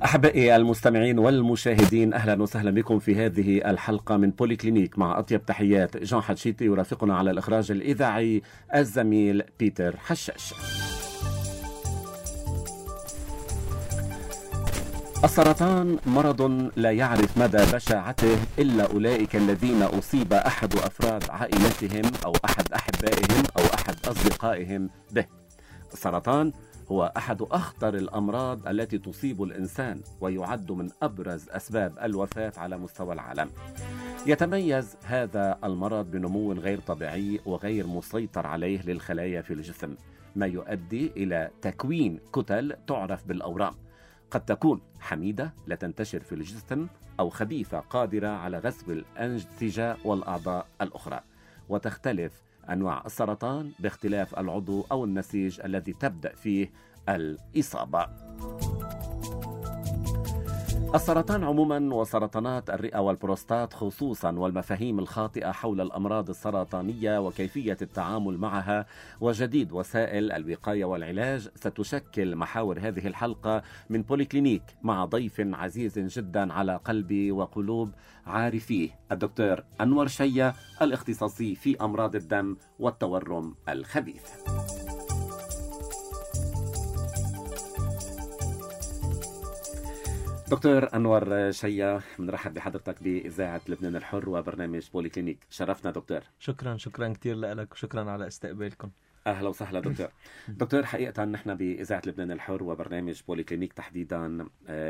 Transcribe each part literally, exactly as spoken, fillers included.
أحبائي المستمعين والمشاهدين، أهلا وسهلا بكم في هذه الحلقة من بوليكلينيك. مع أطيب تحيات جان حتشيتي، يرافقنا على الإخراج الإذاعي الزميل بيتر حشاش. السرطان مرض لا يعرف مدى بشاعته إلا أولئك الذين أصيب أحد أفراد عائلتهم أو أحد أحبائهم أو أحد أصدقائهم به. السرطان هو أحد أخطر الأمراض التي تصيب الإنسان، ويعد من أبرز أسباب الوفاة على مستوى العالم. يتميز هذا المرض بنمو غير طبيعي وغير مسيطر عليه للخلايا في الجسم، ما يؤدي إلى تكوين كتل تعرف بالأورام، قد تكون حميدة لا تنتشر في الجسم أو خبيثة قادرة على غزو الأنسجة والأعضاء الأخرى. وتختلف أنواع السرطان باختلاف العضو أو النسيج الذي تبدأ فيه الإصابة. السرطان عموما وسرطانات الرئة والبروستات خصوصا، والمفاهيم الخاطئة حول الأمراض السرطانية وكيفية التعامل معها وجديد وسائل الوقاية والعلاج ستشكل محاور هذه الحلقة من بوليكلينيك، مع ضيف عزيز جدا على قلبي وقلوب عارفيه، الدكتور أنور شيا، الاختصاصي في أمراض الدم والتورم الخبيث. دكتور أنور شيا، بنرحب بحضرتك بإذاعة لبنان الحر وبرنامج بوليكلينيك. شرفنا دكتور. شكرا شكرا كتير لك وشكرا على استقبالكم. أهلا وسهلا دكتور. دكتور، حقيقة نحن بإذاعة لبنان الحر وبرنامج بوليكلينيك تحديدا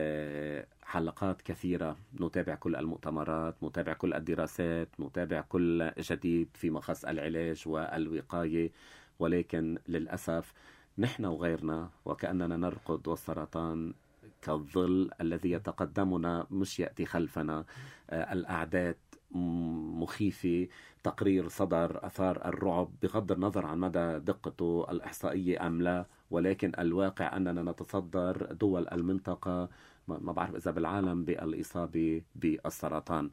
حلقات كثيرة، نتابع كل المؤتمرات، نتابع كل الدراسات، نتابع كل جديد فيما يخص العلاج والوقاية، ولكن للأسف نحن وغيرنا وكأننا نرقد والسرطان كالظل الذي يتقدمنا مش يأتي خلفنا. الأعداد مخيفة، تقرير صدر أثار الرعب بغض النظر عن مدى دقته الإحصائية أم لا، ولكن الواقع أننا نتصدر دول المنطقة، ما بعرف إذا بالعالم، بالإصابة بالسرطان.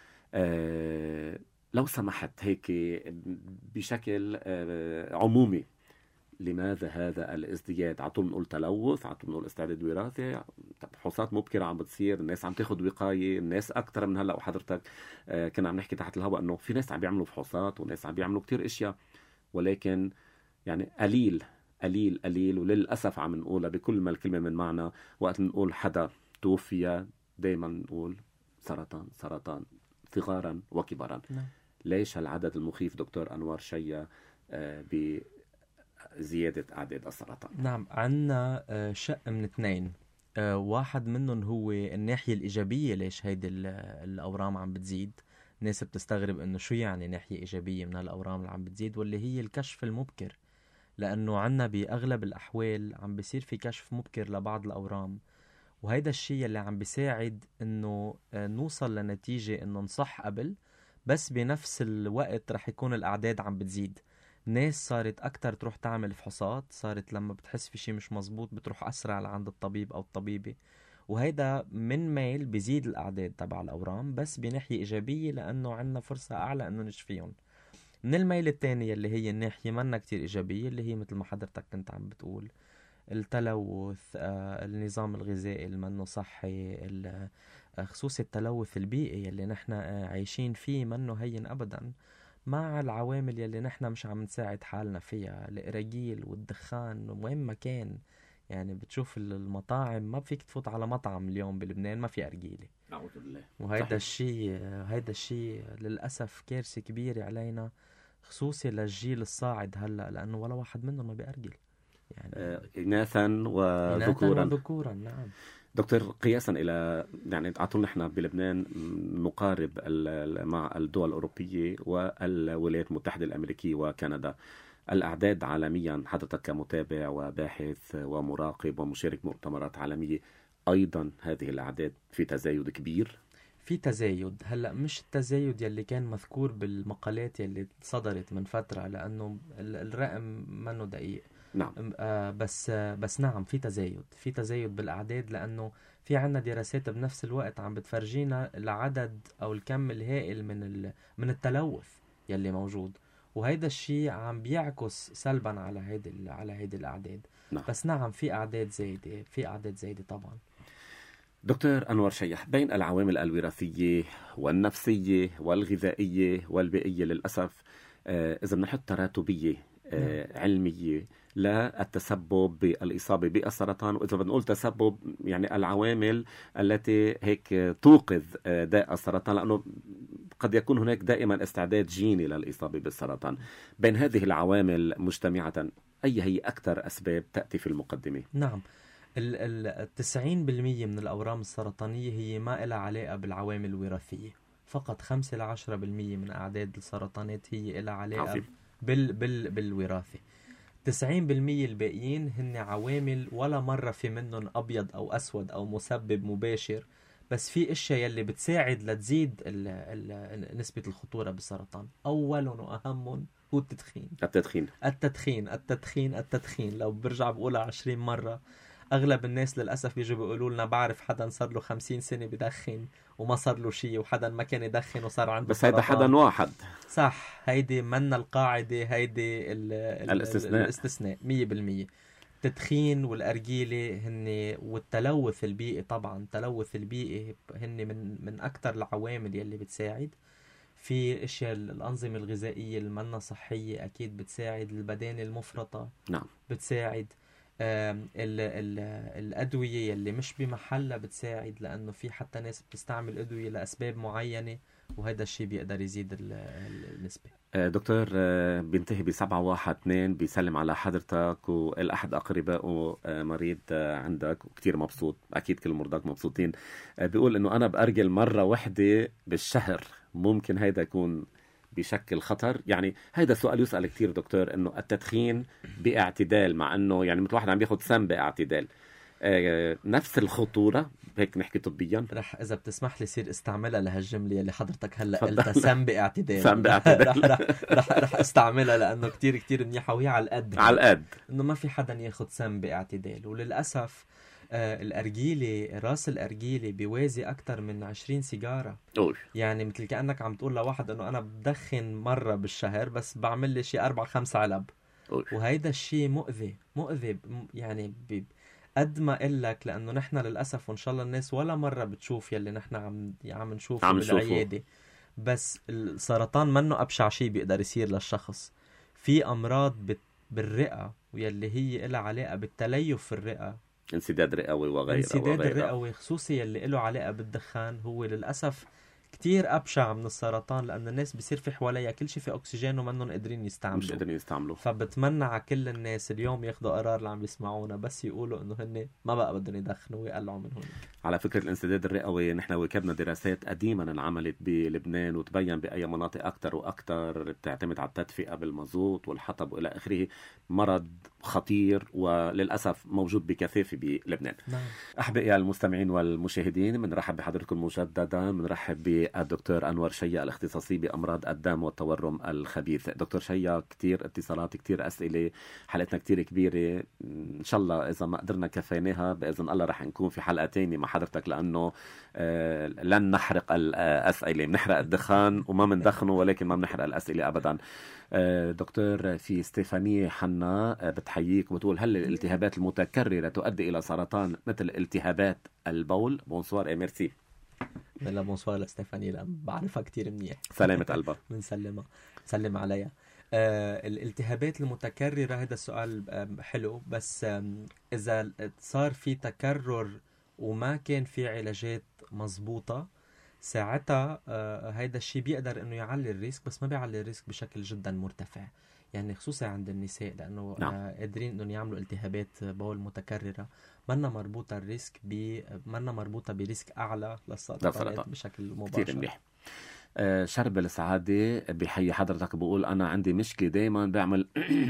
أه لو سمحت هيك بشكل أه عمومي، لماذا هذا الازدياد؟ عطول نقول تلوث، عطول نقول استعداد وراثي، فحوصات مبكرة عم بتصير، الناس عم تاخد وقاية، الناس أكتر من هلأ. وحضرتك آه كنا عم نحكي تحت الهواء أنه في ناس عم بيعملوا فحوصات وناس عم بيعملوا كتير إشياء، ولكن يعني قليل قليل قليل وللأسف عم نقولها بكل ما الكلمة من معنى. وقت نقول حدا توفي دايما نقول سرطان سرطان صغارا وكبارا. نعم. ليش هالعدد المخيف دكتور أنور شيا آه ب زيادة أعداد السرطان؟ نعم، عنا شق من اثنين. واحد منهم هو الناحية الإيجابية، ليش هيدي الأورام عم بتزيد. ناس بتستغرب إنه شو يعني ناحية إيجابية من هالأورام اللي عم بتزيد، واللي هي الكشف المبكر، لأنه عنا بأغلب الأحوال عم بيصير في كشف مبكر لبعض الأورام، وهيدا الشيء اللي عم بيساعد إنه نوصل لنتيجة إنه نصح قبل، بس بنفس الوقت رح يكون الأعداد عم بتزيد. ناس صارت أكتر تروح تعمل فحوصات، صارت لما بتحس في شيء مش مزبوط بتروح أسرع لعند الطبيب أو الطبيبة، وهيدا من ميل بيزيد الأعداد تبع الأورام، بس بناحية إيجابية لأنه عنا فرصة أعلى أنه نشفيهم. من الميل الثانية اللي هي الناحية منا كتير إيجابية، اللي هي مثل ما حضرتك كنت عم بتقول، التلوث، آه، النظام الغذائي المنه صحي، خصوصي التلوث البيئي اللي نحن عايشين فيه منه هين أبدا، مع العوامل يلي نحن مش عم نساعد حالنا فيها، الإراجيل والدخان وين ما كان. يعني بتشوف المطاعم، ما فيك تفوت على مطعم اليوم بلبنان ما في أرجيلة، أعوذ بالله. وهيدا الشيء هيدا الشيء للأسف كارثة كبيرة علينا، خصوصي للجيل الصاعد هلأ، لأنه ولا واحد منهم ما بيأرجل، يعني آه إناثا وذكورا. وذكورا. نعم دكتور، قياسا إلى يعني عطول نحن بلبنان نقارب مع الدول الأوروبية والولايات المتحدة الأمريكية وكندا، الأعداد عالميا، حضرتك كمتابع وباحث ومراقب ومشارك مؤتمرات عالمية، أيضا هذه الأعداد في تزايد كبير. في تزايد. هلأ مش التزايد يلي كان مذكور بالمقالات يلي صدرت من فترة، لأنه الرقم منه دقيق. نعم. آه بس آه بس نعم في تزايد في تزايد بالأعداد، لأنه في عنا دراسات بنفس الوقت عم بتفرجينا العدد أو الكم الهائل من من التلوث يلي موجود، وهيدا الشيء عم بيعكس سلبا على هيدي على هيدي الأعداد. نعم. بس نعم في أعداد زايدة، في أعداد زايدة طبعا. دكتور أنور شيح، بين العوامل الوراثية والنفسية والغذائية والبيئية للأسف آه، إذا بنحط تراتبية آه، علمية للتسبب بالإصابة بالسرطان، وإذا بنقول تسبب يعني العوامل التي هيك توقظ آه، داء السرطان، لأنه قد يكون هناك دائما استعداد جيني للإصابة بالسرطان. بين هذه العوامل مجتمعة، أي هي أكثر أسباب تأتي في المقدمة؟ نعم، التسعين بالمية من الأورام السرطانية هي ما إلها علاقة بالعوامل الوراثية، فقط خمسة لعشرة بالمية من أعداد السرطانات هي إلها علاقة عظيم. بال بال بالوراثة. تسعين بالمية الباقيين هن عوامل ولا مرة في منهم أبيض أو أسود أو مسبب مباشر، بس في اشياء يلي بتساعد لتزيد ال ال نسبة الخطورة بالسرطان. أول وأهم هو التدخين. التدخين التدخين التدخين التدخين لو برجع بقولها عشرين مرة. أغلب الناس للأسف بيجوا بيقولوا لنا بعرف حدا صار له خمسين سنة بدخن وما صار له شيء، وحدا ما كان يدخن وصار عنده بس هيدا سرطان. حدا واحد. صح، هيدي من القاعدة، هيدي ال ال الاستثناء. الاستثناء مية بالمية. التدخين والأرجيلة هن والتلوث البيئي، طبعا التلوث البيئي هن من من أكتر العوامل يلي بتساعد. في اشياء الأنظمة الغذائية المنا صحية أكيد بتساعد. البدانة المفرطة نعم بتساعد. آم، ال ال الأدوية اللي مش بمحلها بتساعد، لأنه في حتى ناس بتستعمل أدوية لأسباب معينة، وهذا الشيء بيقدر يزيد ال- ال- النسبة. آه، دكتور، آه، بينتهي بسبعة واحد اثنين، بيسلم على حضرتك والأحد أقربائه آه، مريض آه، عندك وكتير مبسوط، أكيد كل مرضاك مبسوطين. آه، بيقول إنه أنا بأرجل مرة واحدة بالشهر، ممكن هيدا يكون بشكل خطر؟ يعني هيدا سؤال يسأل كتير دكتور، إنه التدخين باعتدال، مع إنه يعني مثل واحد عم بياخد سم باعتدال، آه، نفس الخطورة هيك نحكي طبيا؟ رح إذا بتسمح لي صير استعملها لهالجملة اللي حضرتك هلأ تفضل. قلتها، سم باعتدال. سم باعتدال. رح, رح, رح, رح استعملها لأنه كتير كتير منيحة، وهي على القد. على القد. إنه ما في حدا ياخد سم باعتدال. وللأسف آه الأرجيلة، راس الأرجيلة بيوازي أكتر من عشرين سيجارة. أوف. يعني مثل كأنك عم تقول لواحد إنه أنا بدخن مرة بالشهر بس بعمل لي شي أربع خمس علب. أوف. وهيدا الشيء مؤذي مؤذي ب- يعني ب- قد ما قلك، لأنه نحن للأسف وإن شاء الله الناس ولا مرة بتشوف يلي نحن عم عم نشوفه عم نشوفه. بالعيادة. بس السرطان منه أبشع شيء بيقدر يصير للشخص. في أمراض بت بالرئة واللي هي إلها علاقة بالتليف في الرئة، انسداد رئوي وغيره انسداد وغيره. الرئوي، خصوصي اللي له علاقة بالدخان، هو للأسف كتير أبشع من السرطان، لأن الناس بيصير في حواليها كل شيء في أكسجين ومنهم قادرين مش يستعملوا. قادرين يستعملوا. فبتمنى على كل الناس اليوم ياخدوا قرار اللي عم يسمعونا، بس يقولوا انه هن ما بقى بدهم يدخنوا ويقلعوا من هون. على فكرة الانسداد الرئوي، نحن واكبنا دراسات قديما انعملت بلبنان، وتبين بأي مناطق أكثر وأكثر بتعتمد على التدفئة بالمازوت والحطب وإلى آخره، مرض خطير وللأسف موجود بكثافة بلبنان. نعم. أحبائي المستمعين والمشاهدين، بنرحب بحضرتكم مجددا، بنرحب بالدكتور أنور شيا الاختصاصي بأمراض الدم والتورم الخبيث. دكتور شيا، كتير اتصالات، كتير أسئلة، حلقتنا كتير كبيرة، إن شاء الله إذا ما قدرنا كفيناها بإذن الله رح نكون في حلقة تانية مع حضرتك، لأنه آه لن نحرق الأسئلة، بنحرق الدخان وما بندخنه، ولكن ما بنحرق الأسئلة أبدا. آه دكتور، في ستيفاني حنا آه بتحييك وبتقول: هل الالتهابات المتكررة تؤدي إلى سرطان مثل التهابات البول؟ بونسوار اي ميرسي. لا بونسوار لستيفاني، لأن بعرفها كتير منيح. سلامة قلبها. بنسلمها، سلم عليها. آه الالتهابات المتكررة، هذا السؤال آه حلو، بس آه إذا صار في تكرر وما كان في علاجات مزبوطة، ساعتها آه هيدا الشيء بيقدر انه يعلي الريسك، بس ما بيعلي الريسك بشكل جدا مرتفع، يعني خصوصا عند النساء، لانه نعم. آه قادرين انهم يعملوا التهابات بول متكررة، منا مربوطة الريسك ب منا مربوطة بريسك اعلى للسرطان بشكل مباشر. كتير منيح. آه شرب السعادة بحي حضرتك بقول: أنا عندي مشكلة دايما بعمل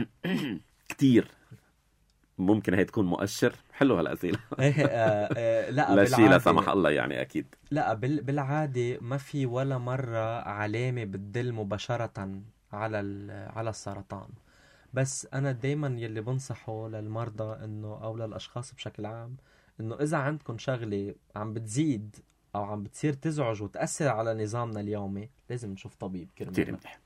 كتير، ممكن هي تكون مؤشر؟ حلو هالأسئلة. لا لا شيء لا سمح الله يعني أكيد. لا بالعادة ما في ولا مرة علامة بتدل مباشرة على على السرطان، بس أنا دايما يلي بنصحه للمرضى إنه أو للأشخاص بشكل عام، إنه إذا عندكم شغلة عم بتزيد أو عم بتصير تزعج وتأثر على نظامنا اليومي، لازم نشوف طبيب. كتير منيح.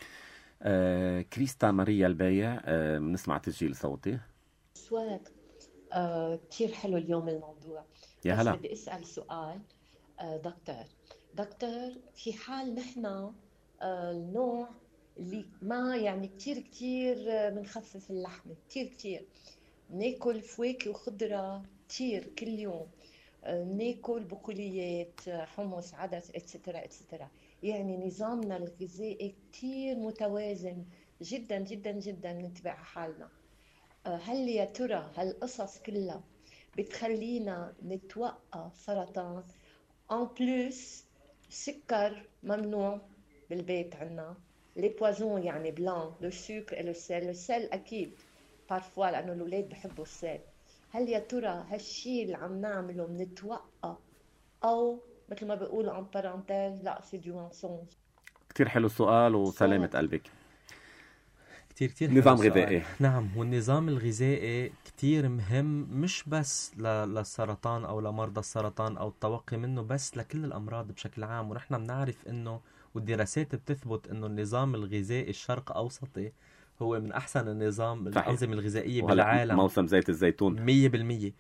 آه كريستا ماريا البايع، آه بنسمع تسجيل صوتي. سؤالك آه كتير حلو اليوم الموضوع. يا بس هلا. بدي أسأل سؤال. آه، دكتور دكتور في حال نحن آه، النوع اللي ما يعني كتير كتير آه، بنخفف اللحمة كتير كتير، ناكل فواكه وخضرة كتير كل يوم، آه، ناكل بقوليات، آه، حمص، عدس، اتسترا اتسترا، يعني نظامنا الغذائي كتير متوازن جدا جدا جدا، نتبع حالنا. آه، هل يا ترى هالقصص كلها بتخلينا نتوقع سرطان؟ ان بلوس سكر ممنوع بالبيت عنا، لي بوازون يعني بلان، لو سكر et le sel، le sel اكيد بارفوا لانه الاولاد بحبوا السل. هل يا ترى هالشي اللي عم نعمله منتوقع، او مثل ما بيقولوا ان بارانتيز لا سي دو مensonge؟ كتير حلو السؤال وسلامة سؤال. قلبك. كتير كتير حلو نظام السؤال. غذائي. نعم، والنظام الغذائي كتير مهم، مش بس ل- للسرطان أو لمرضى السرطان أو التوقي منه، بس لكل الأمراض بشكل عام. ونحن بنعرف إنه، والدراسات بتثبت إنه النظام الغذائي الشرق أوسطي هو من أحسن النظام صحيح. الأنظمة الغذائية وهلا بالعالم. موسم زيت الزيتون. مية بالمية.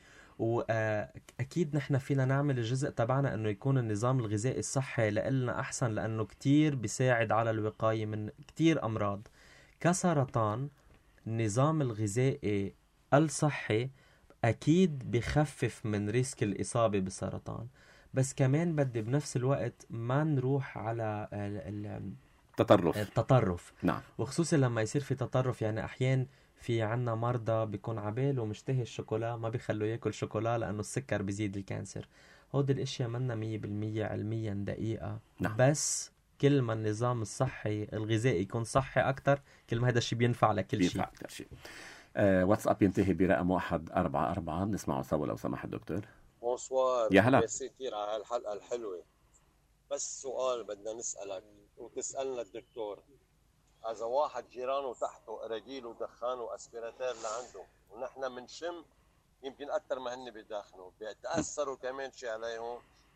وأكيد نحن فينا نعمل الجزء تبعنا إنه يكون النظام الغذائي الصحي لإلنا أحسن، لأنه كتير بيساعد على الوقاية من كتير أمراض كسرطان. النظام الغذائي الصحي أكيد بخفف من ريسك الإصابة بالسرطان، بس كمان بدي بنفس الوقت ما نروح على ال- ال- تطرف. التطرف. نعم. وخصوصا لما يصير في تطرف، يعني أحيان في عنا مرضى بيكون عباله ومشتهي الشوكولا ما بيخلوا ياكل شوكولا لأنه السكر بيزيد الكانسر. هود الاشياء منا مية بالمية علميا دقيقة. نعم. بس كل ما النظام الصحي الغذائي يكون صحي أكتر، كل ما هذا الشيء بينفع لكل شيء. بينفع أكثر شيء. آه واتساب ينتهي برقم واحد أربعة أربعة، بنسمعه سوا لو سمحت دكتور. بونسوار. يا هلا. ميرسي كتير على الحلقة الحلوة. بس سؤال بدنا نسألك وتسألنا الدكتور. إذا واحد جيرانه تحته قراجيل ودخان وأسبيراتير لعنده، ونحن منشم يمكن أكتر ما هن بيدخنوا، بيتأثروا كمان شي عليهم؟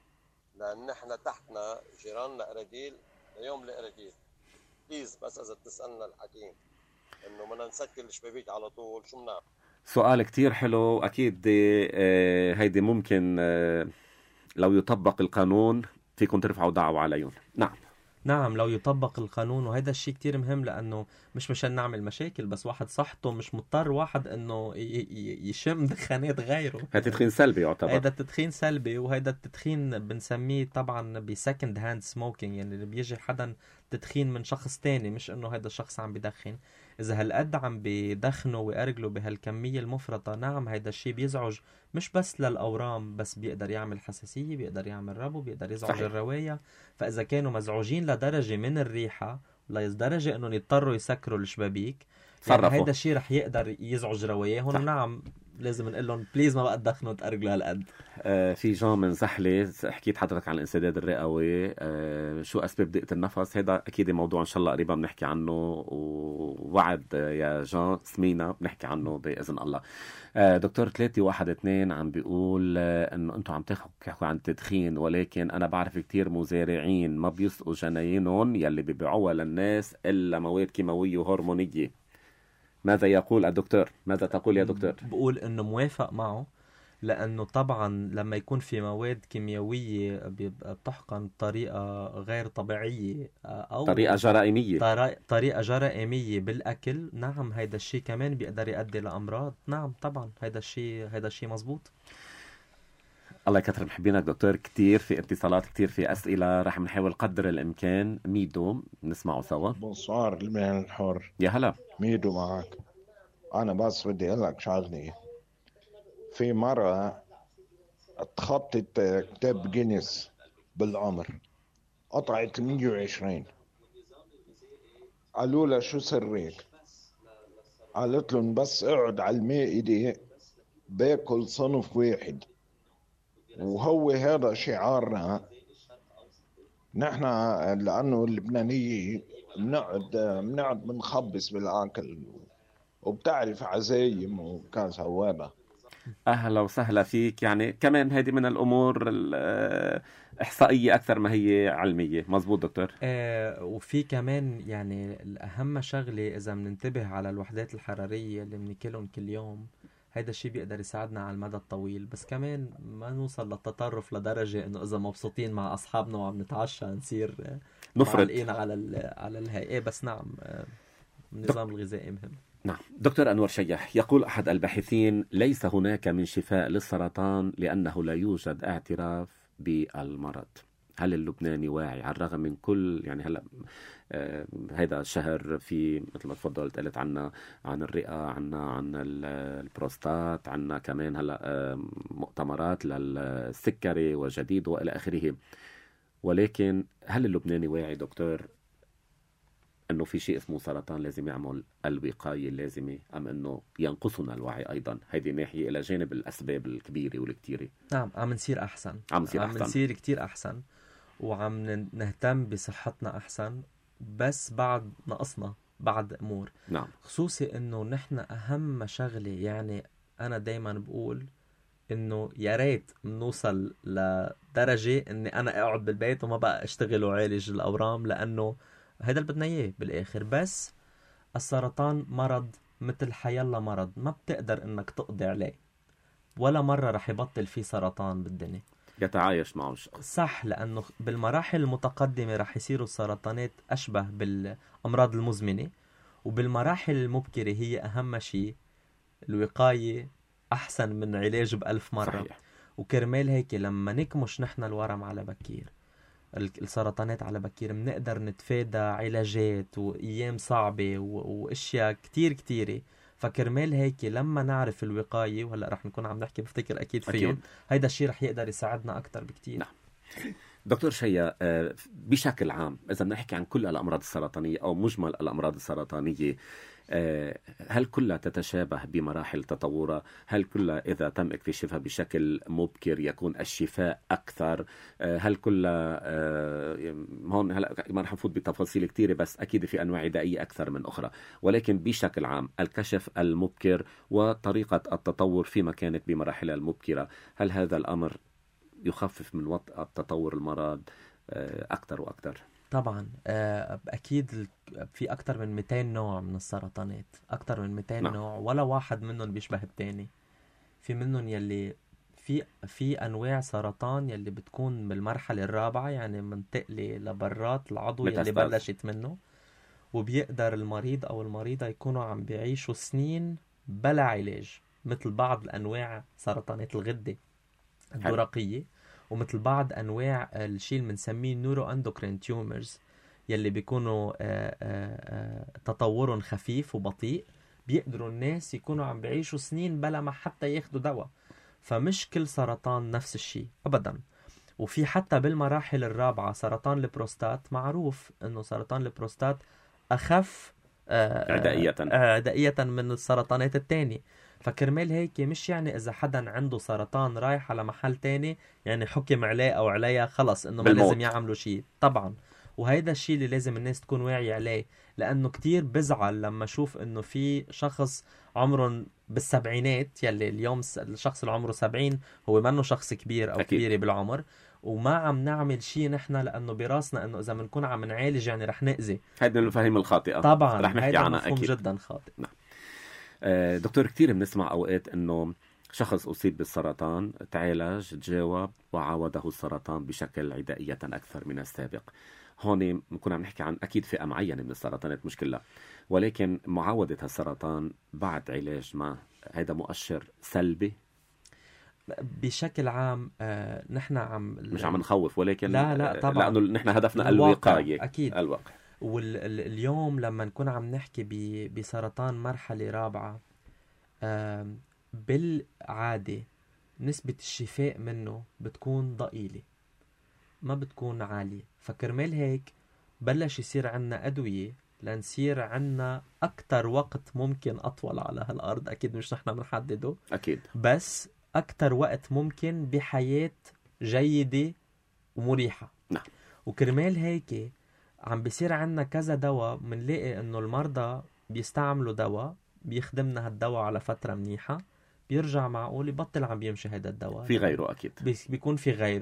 لأن نحن تحتنا جيراننا قراجيل اليوم القراجيل. بليز بس إذا بتسألنا الحكيم إنه بدنا نسكر الشبابيك على طول، شو بنعمل؟ سؤال كتير حلو. أكيد آه هيدي ممكن آه لو يطبق القانون فيكم ترفعوا دعوة عليهم. نعم. نعم، لو يطبق القانون. وهذا الشيء كتير مهم، لأنه مش مشان نعمل مشاكل، بس واحد صحته مش مضطر واحد إنه ي- ي- يشم دخانات غيره. هذا تدخين سلبي يعتبر. هيدا التدخين سلبي، وهيدا التدخين بنسميه طبعا بسكند هاند سموكينج، يعني اللي بيجي حدا تدخين من شخص تاني، مش انه هيدا الشخص عم بدخن. اذا هالقد عم بدخنوا ويأرجلوا بهالكمية المفرطة، نعم هيدا الشيء بيزعج مش بس للأورام، بس بيقدر يعمل حساسية، بيقدر يعمل ربو، بيقدر يزعج صحيح. الرواية. فإذا كانوا مزعوجين لدرجة من الريحة، لدرجة انه يضطروا يسكروا الشبابيك، يعني صرفوا. هيدا الشيء رح يقدر يزعج رواياهم. نعم لازم نقول لهم بليز ما بقى تدخنوا تأرجلوا هالقد. آه في جون من زحلة حكيت حضرتك عن الانسداد الرئوي، آه شو أسباب ضيقة النفس؟ هذا أكيد موضوع إن شاء الله قريبا بنحكي عنه، ووعد يا جون سمينا بنحكي عنه بإذن الله. آه دكتور ثلاثة واحد اثنين عم بيقول آه إنه أنتم عم تحكوا عن التدخين، ولكن أنا بعرف كتير مزارعين ما بيسقوا جناينهم يلي بيبيعوها للناس إلا مواد كيماوية وهرمونية. ماذا يقول الدكتور؟ ماذا تقول يا دكتور؟ بقول انه موافق معه، لانه طبعا لما يكون في مواد كيميائيه بيبقى بتحقن بطريقه غير طبيعيه او طريقة جرائمية. طري- طريقه جرائميه بالاكل، نعم هيدا الشيء كمان بيقدر يؤدي لامراض. نعم طبعا هيدا الشيء هيدا الشيء مزبوط. الله يكثر محبينك دكتور. كتير في اتصالات، كتير في أسئلة، رح نحاول قدر الإمكان. ميدو نسمعه سوا. بونسوار لبنان الحر. يا هلا. ميدو معك. أنا بس بدي أقول لك شغلة. في مرة اتخطت كتاب جينيس بالعمر، قطعت مية وعشرين. قالوا لها شو سرك؟ قالت لهم بس اقعد على المائدة باكل صنف واحد. وهو هذا شعارنا نحن، لأنه اللبنانية بنقعد بنقعد بنخبص بالأكل، وبتعرف عزايم وكذا وهذا. أهلا وسهلا فيك. يعني كمان هذه من الأمور الإحصائية أكثر ما هي علمية. مزبوط دكتور. آه وفي كمان يعني الأهم شغلة إذا بننتبه على الوحدات الحرارية اللي بناكلهم كل يوم، هيدا الشيء بيقدر يساعدنا على المدى الطويل، بس كمان ما نوصل للتطرف لدرجة انه اذا مبسوطين مع اصحابنا وعم نتعشى نصير نفرط معلقين على ال على الهيئة. بس نعم النظام الغذائي مهم. نعم. دكتور أنور شيح، يقول أحد الباحثين: ليس هناك من شفاء للسرطان لأنه لا يوجد اعتراف بالمرض. هل اللبناني واعي على الرغم من كل يعني هلا آه هذا الشهر في مثل ما تفضلت قلت عنا عن الرئة، عنا عن البروستات، عنا كمان هلا آه مؤتمرات للسكري وجديد وإلى آخره، ولكن هل اللبناني واعي دكتور أنه في شيء اسمه سرطان لازم يعمل الوقاية اللازمة، أم أنه ينقصنا الوعي أيضا؟ هذه ناحية إلى جانب الأسباب الكبيرة والكتيرة. نعم عم نصير أحسن، عم نصير عم أحسن نصير كتير أحسن، وعم نهتم بصحتنا أحسن، بس بعد نقصنا بعض أمور. نعم. خصوصي أنه نحن أهم شغلة، يعني أنا دايما بقول أنه يا ريت نوصل لدرجة أني أنا أقعد بالبيت وما بقى أشتغل وعالج الأورام، لأنه هذا اللي بدنا إياه بالآخر. بس السرطان مرض مثل حيالله مرض، ما بتقدر إنك تقضي عليه، ولا مرة رح يبطل فيه سرطان بالدنيا، يتعايش معه الشخص. صح، لأنه بالمراحل المتقدمة رح يصيروا السرطانات أشبه بالأمراض المزمنة، وبالمراحل المبكرة هي أهم شيء الوقاية أحسن من علاج بألف مرة. صحيح. وكرمال هيك لما نكمش نحن الورم على بكير، السرطانات على بكير، بنقدر نتفادى علاجات وأيام صعبة وأشياء كتير كتيرة. فكرمال هيك لما نعرف الوقاية، وهلأ رح نكون عم نحكي بفتكر أكيد فيهم، هيدا الشيء رح يقدر يساعدنا أكتر بكتير. نعم. دكتور شيا، بشكل عام إذا بنحكي عن كل الأمراض السرطانية أو مجمل الأمراض السرطانية، هل كلها تتشابه بمراحل تطورها؟ هل كلها إذا تم اكتشافها بشكل مبكر يكون الشفاء أكثر؟ هل كلها هون هلا ما رح نفوت بتفاصيل كتيرة، بس أكيد في أنواع عدائية أكثر من أخرى، ولكن بشكل عام الكشف المبكر وطريقة التطور فيما كانت بمراحلها المبكرة، هل هذا الأمر يخفف من وطأة تطور المرض أكثر وأكثر؟ طبعا أكيد في أكتر من مئتين نوع من السرطانات، أكتر من مئتين نعم. نوع، ولا واحد منهم بيشبه التاني. في منهم يلي في في أنواع سرطان يلي بتكون بالمرحلة الرابعة، يعني منتقلة لبرات العضو يلي بلشت منه، وبيقدر المريض أو المريضة يكونوا عم بيعيشوا سنين بلا علاج، مثل بعض الأنواع سرطانات الغدة الدرقية، ومثل بعض أنواع الشيء اللي بنسميه نورو اندوكرين تيومرز يلي بيكونوا آآ آآ تطورهم خفيف وبطيء، بيقدروا الناس يكونوا عم بيعيشوا سنين بلا ما حتى ياخدوا دواء. فمش كل سرطان نفس الشيء أبدا. وفي حتى بالمراحل الرابعة سرطان البروستات، معروف أنه سرطان البروستات أخف عدائية عدائية من السرطانات التانية. فكرمال هيك مش يعني إذا حدا عنده سرطان رايح على محل تاني يعني حكم عليه أو عليها خلص إنه ما لازم يعملوا شيء. طبعا وهيدا الشيء اللي لازم الناس تكون واعية عليه، لأنه كتير بزعل لما شوف إنه في شخص عمره بالسبعينات، يلي اليوم الشخص اللي عمره سبعين هو منه شخص كبير أو أكيد. كبيرة بالعمر، وما عم نعمل شيء نحن لأنه براسنا إنه إذا بنكون عم نعالج يعني رح نأذي. هذه المفاهيم الخاطئة طبعا رح نحكي عنها أكيد جدا خاطئ. نعم. دكتور، كتير بنسمع أوقات إنه شخص أصيب بالسرطان تعالج تجاوب وعاوده السرطان بشكل عدائية أكثر من السابق. هون بنكون عم نحكي عن أكيد فئة معينة من السرطانات مش كلها، ولكن معاودة السرطان بعد علاج ما هذا مؤشر سلبي بشكل عام. آه نحن عم مش عم نخوف، ولكن لا لا طبعا لأنه نحن هدفنا الوقاية أكيد الواقع. واليوم لما نكون عم نحكي بسرطان مرحلة رابعة، آه بالعادة نسبة الشفاء منه بتكون ضئيلة، ما بتكون عالية. فكرمال هيك بلش يصير عنا أدوية لنصير عنا أكتر وقت ممكن أطول على هالأرض. أكيد مش نحن بنحدده أكيد، بس أكتر وقت ممكن بحياة جيدة ومريحة. نعم. وكرمال هيك عم بيصير عنا كذا دواء، منلاقي إنه المرضى بيستعملوا دواء بيخدمنا هالدواء على فترة منيحة، بيرجع معقول يبطل عم بيمشي هذا الدواء، في غيره أكيد بيكون في غيره،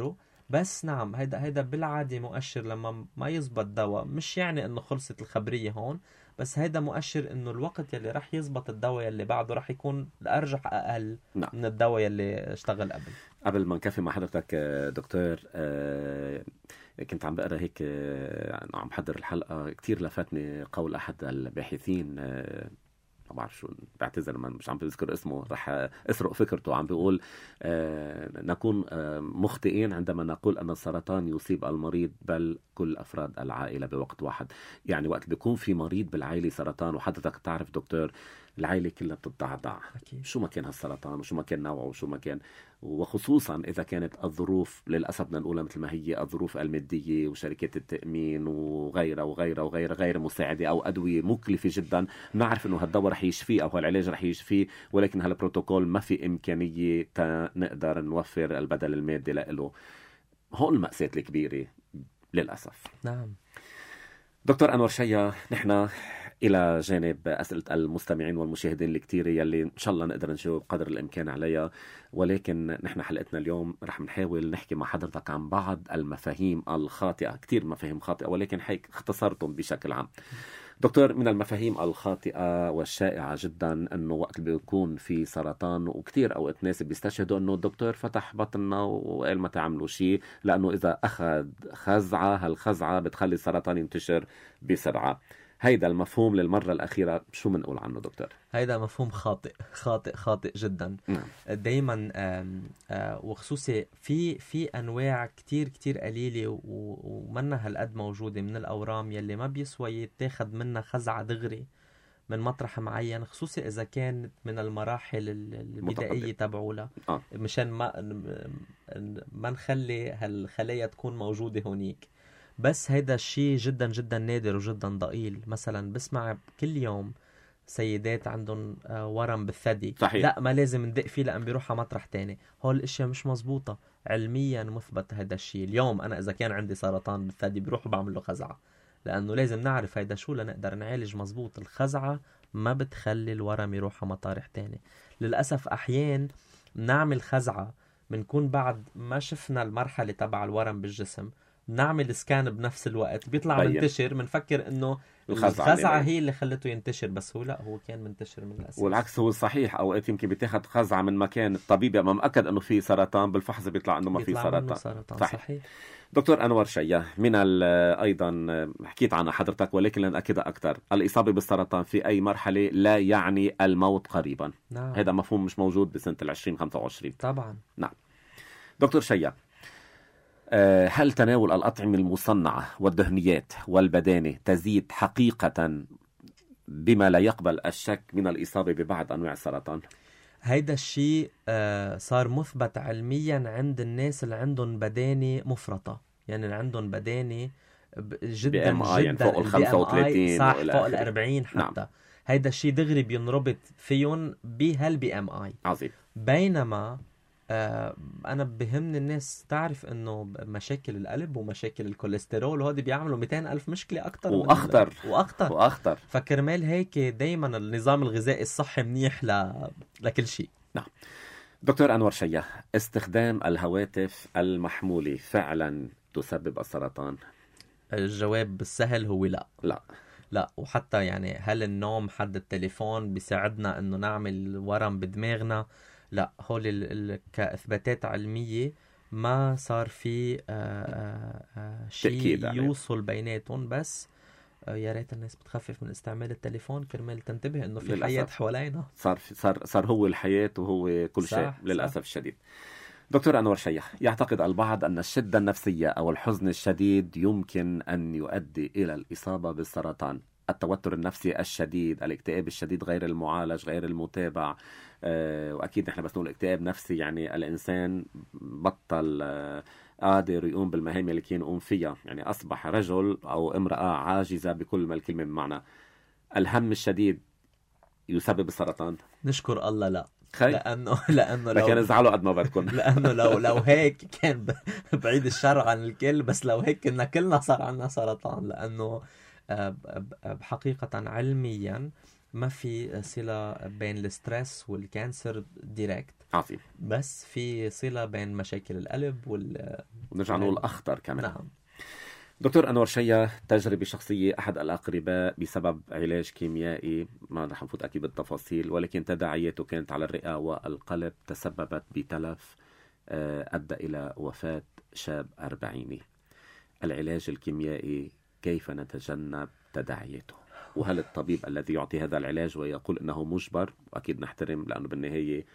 بس نعم هيدا هيدا بالعادة مؤشر لما ما يزبط دواء، مش يعني انه خلصت الخبرية هون، بس هيدا مؤشر انه الوقت يلي رح يزبط الدواء يلي بعده رح يكون الارجح اقل نعم. من الدواء يلي اشتغل قبل. قبل ما نكفي مع حضرتك دكتور، آه كنت عم بقرا هيك، آه عم بحضر الحلقة، كتير لفتني قول أحد الباحثين، آه ما بعرف شو، بعتذر من مش عم بذكر اسمه، رح اسرق فكرته. عم بيقول آه نكون آه مخطئين عندما نقول أن السرطان يصيب المريض بل كل أفراد العائلة بوقت واحد. يعني وقت بيكون في مريض بالعائلة سرطان، وحضرتك تعرف دكتور العائلة كلها بتتضعضع، شو ما كان هالسرطان وشو ما كان نوعه وشو ما كان، وخصوصا إذا كانت الظروف للأسف بدنا نقولها مثل ما هي، الظروف المادية وشركات التأمين وغيرها وغيرها وغيرها غير مساعدة، أو أدوية مكلفة جدا. نعرف إنه هالدواء رح يشفيه أو هالعلاج رح يشفيه، ولكن هالبروتوكول ما في إمكانية نقدر نوفر البدل المادي له. هون المأساة الكبيرة للأسف. نعم دكتور أنور شيا، نحن إلى جانب أسئلة المستمعين والمشاهدين الكتيرة يلي إن شاء الله نقدر نجاوب قدر الإمكان عليها، ولكن نحن حلقتنا اليوم رح نحاول نحكي مع حضرتك عن بعض المفاهيم الخاطئة، كتير مفاهيم خاطئة، ولكن هيك اختصرتم بشكل عام. دكتور، من المفاهيم الخاطئة والشائعة جدا أنه وقت بيكون في سرطان، وكتير أوقات ناس بيستشهدوا أنه الدكتور فتح بطننا وقال ما تعملوا شيء، لأنه إذا أخذ خزعة هالخزعة بتخلي السرطان ينتشر بسرعة. هيدا المفهوم للمرة الأخيرة شو منقول عنه دكتور؟ هيدا مفهوم خاطئ خاطئ خاطئ جدا. دايما وخصوصي في في أنواع كتير كتير قليلة ومنها هالقد موجودة من الأورام يلي ما بيسوى يتاخد منها خزعة دغري من مطرح معين، خصوصي إذا كانت من المراحل البدائية تبعولها، آه. مشان ما ما نخلي هالخلايا تكون موجودة هونيك. بس هيدا الشيء جدا جدا نادر وجدا ضئيل. مثلا بسمع كل يوم سيدات عندهم ورم بالثدي، صحيح. لا ما لازم ندق فيه لأن بيروحها مطرح تاني. هول الاشياء مش مزبوطة، علميا مثبت هيدا الشيء. اليوم أنا إذا كان عندي سرطان بالثدي بروح بعمل له خزعة، لأنه لازم نعرف هيدا شو لنقدر نعالج مزبوط. الخزعة ما بتخلي الورم يروح مطارح تاني. للأسف أحيان نعمل خزعة بنكون بعد ما شفنا المرحلة تبع الورم بالجسم، نعمل سكان بنفس الوقت بيطلع بين. منتشر، منفكر انه الخزعة, الخزعة هي اللي خلته ينتشر، بس هو لا، هو كان منتشر من الأساس. والعكس هو صحيح. اوقات يمكن بيتاخد خزعة من مكان الطبيب ما مأكد انه في سرطان، بالفحص بيطلع انه ما في سرطان. سرطان صحيح. صحيح. دكتور أنور شيا، من ايضا حكيت عنها حضرتك ولكن لن أكدها أكثر، الإصابة بالسرطان في أي مرحلة لا يعني الموت قريبا. نعم. هذا مفهوم مش موجود بسنة العشرين خمسة وعشرين طبعا. نعم. دكتور شيا، هل تناول الأطعمة المصنعة والدهنيات والبدانة تزيد حقيقة بما لا يقبل الشك من الإصابة ببعض أنواع السرطان؟ هيدا الشيء صار مثبت علميا عند الناس اللي عندهم بدانة مفرطة، يعني اللي عندهم بدانة جدا جدا يعني فوق ال خمسة وثلاثين صح، فوق ال أربعين حتى. نعم. هيدا الشيء دغري بينربط فيهم بهالبي ام اي. عظيم. بينما آه أنا بهمني الناس تعرف إنه مشاكل القلب ومشاكل الكوليسترول وهذه بيعملوا مئتين ألف مشكلة أكتر وأخطر وأخطر وأخطر. فكرمال هيك دايما النظام الغذائي الصحي منيح ل... لكل شيء. نعم. دكتور أنور شيا، استخدام الهواتف المحمولة فعلا تسبب السرطان؟ الجواب السهل هو لا. لا لا. وحتى يعني هل النوم حد التليفون بيساعدنا إنه نعمل ورم بدماغنا؟ لا. هول ال... كإثباتات علمية ما صار في شيء يوصل بيناتهم. بس آه يا ريت الناس بتخفف من استعمال التليفون كرمال تنتبه انه في للأسف. حياة حوالينا صار صار صار هو الحياة وهو كل شيء للأسف الشديد. دكتور أنور شيا، يعتقد البعض أن الشدة النفسية أو الحزن الشديد يمكن أن يؤدي إلى الإصابة بالسرطان. التوتر النفسي الشديد، الاكتئاب الشديد غير المعالج غير المتابع، أه وأكيد نحن بس نقول اكتئاب نفسي يعني الإنسان بطل أه قادر يقوم بالمهام اللي كان يقوم فيها، يعني أصبح رجل أو امرأة عاجزة بكل ما الكلمة بمعنى. الهم الشديد يسبب السرطان؟ نشكر الله لا. خي. لأنه لأنه لو كان يزعلوا قد ما بدكم. لأنه لو لو هيك كان بعيد الشر عن الكل، بس لو هيك كنا كلنا صار عنا سرطان. لأنه بحقيقة علميا ما في صلة بين الستريس والكانسر ديركت، عظيم. بس في صلة بين مشاكل القلب وال ونرجع نقول أخطر كمان. نعم. دكتور أنور شيا، تجربة شخصية، أحد الأقرباء بسبب علاج كيميائي، ما رح نفوت أكيد بالتفاصيل، ولكن تداعياته كانت على الرئة والقلب، تسببت بتلف أدى إلى وفاة شاب أربعيني. العلاج الكيميائي كيف نتجنب تداعياته؟ وهل الطبيب الذي يعطي هذا العلاج ويقول أنه مجبر، وأكيد نحترم لأنه بالنهاية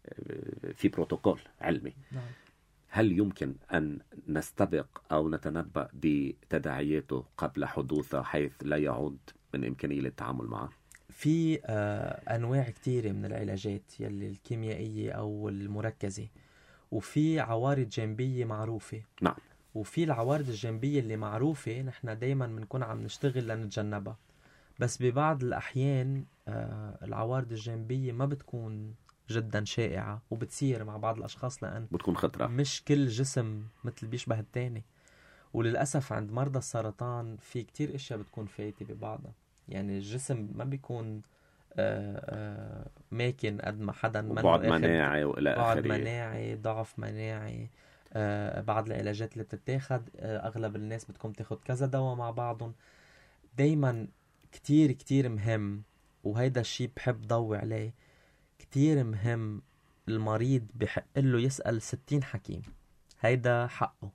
في بروتوكول علمي، نعم. هل يمكن أن نستبق أو نتنبأ بتداعياته قبل حدوثه حيث لا يعود من إمكانية للتعامل معه؟ في آه أنواع كتيرة من العلاجات يلي الكيميائية أو المركزة، وفي عوارض جانبية معروفة. نعم. وفي العوارض الجانبية اللي معروفة نحن دايما بنكون عم نشتغل لنتجنبها، بس ببعض الأحيان آه العوارض الجانبية ما بتكون جدا شائعة وبتصير مع بعض الأشخاص، لأن بتكون خطرة. مش كل جسم مثل بيشبه التاني. وللأسف عند مرضى السرطان في كتير إشياء بتكون فايتة ببعضها، يعني الجسم ما بيكون آآ آآ ماكن قد ما حدا بعد مناعي وإلى آخره، بعد مناعي، ضعف مناعي. بعض العلاجات اللي بتتاخد أغلب الناس بتكون تاخد كذا دواء مع بعضهم. دايما كتير كتير مهم، وهيدا الشيء بحب ضوي عليه، كتير مهم المريض بحق له يسأل ستين حكيم، هيدا حقه.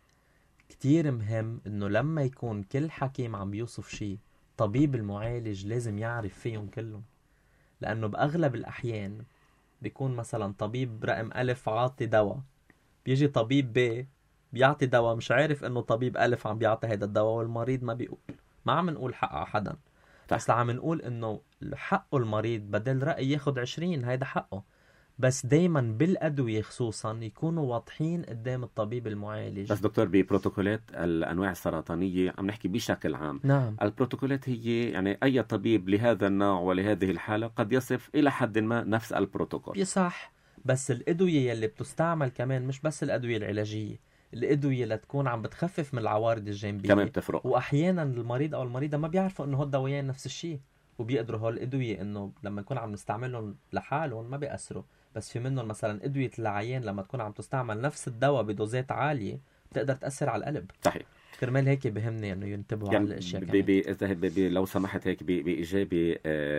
كتير مهم انه لما يكون كل حكيم عم بيوصف شيء، طبيب المعالج لازم يعرف فيهم كلهم، لانه باغلب الاحيان بيكون مثلا طبيب رقم الف عاطي دواء، بيجي طبيب ب بيعطي دواء مش عارف انه طبيب الف عم بيعطي هيدا الدواء، والمريض ما بيقول. ما عم نقول حق على حدا، بس عم نقول انه حقه المريض بدل رأي ياخد عشرين، هيدا حقه. بس دايما بالأدوية خصوصا يكونوا واضحين قدام الطبيب المعالج. بس دكتور، ببروتوكولات الأنواع السرطانية عم نحكي بشكل عام. نعم. البروتوكولات هي يعني أي طبيب لهذا النوع ولهذه الحالة قد يصف إلى حد ما نفس البروتوكول. صح، بس الأدوية يلي بتستعمل كمان مش بس الأدوية العلاجية، الأدوية اللي تكون عم بتخفف من العوارض الجانبية كمان بتفرق. وأحيانا المريض أو المريضة ما بيعرفوا إنه هالدوايين نفس الشيء، وبيقدروا هالأدوية إنه لما نكون عم نستعملهم لحالهم ما بيأثروا، بس في منهم مثلا أدوية العيان لما تكون عم تستعمل نفس الدواء بدوزات عالية بتقدر تأثر على القلب. صحيح. كرمال هيك بهمني انه ينتبهوا يعني على الاشياء بي بي كمان. بي بي لو سمحت هيك بإجابة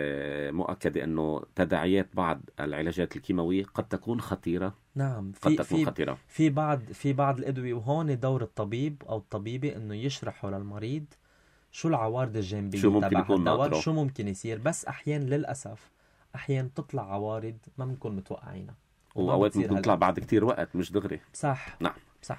مؤكدة انه تداعيات بعض العلاجات الكيماوية قد تكون خطيرة. نعم، قد في تكون في خطيرة. في بعض في بعض الأدوية، وهون دور الطبيب او الطبيبة انه يشرحوا للمريض شو العوارض الجانبية، شو ممكن يكون الدواء، شو ممكن يصير. بس احيانا للأسف احيانا تطلع عوارض ما بنكون متوقعينها، وأوقات ممكن تطلع بعد كتير وقت مش دغري. صح. نعم صح.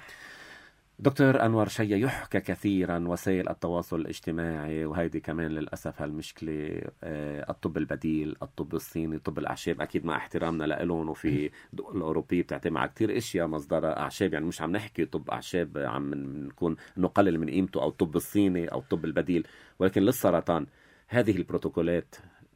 دكتور أنور شيا، يحكى كثيرا وسائل التواصل الاجتماعي، وهيدي كمان للأسف هالمشكلة، الطب البديل، الطب الصيني، طب الأعشاب، أكيد مع احترامنا لإلهم، وفي دول الأوروبية بتعتمد على كتير إشياء مصدرها أعشاب، يعني مش عم نحكي طب أعشاب عم نكون نقلل من قيمته، أو الطب الصيني أو الطب البديل، ولكن للسرطان هذه البروتوكولات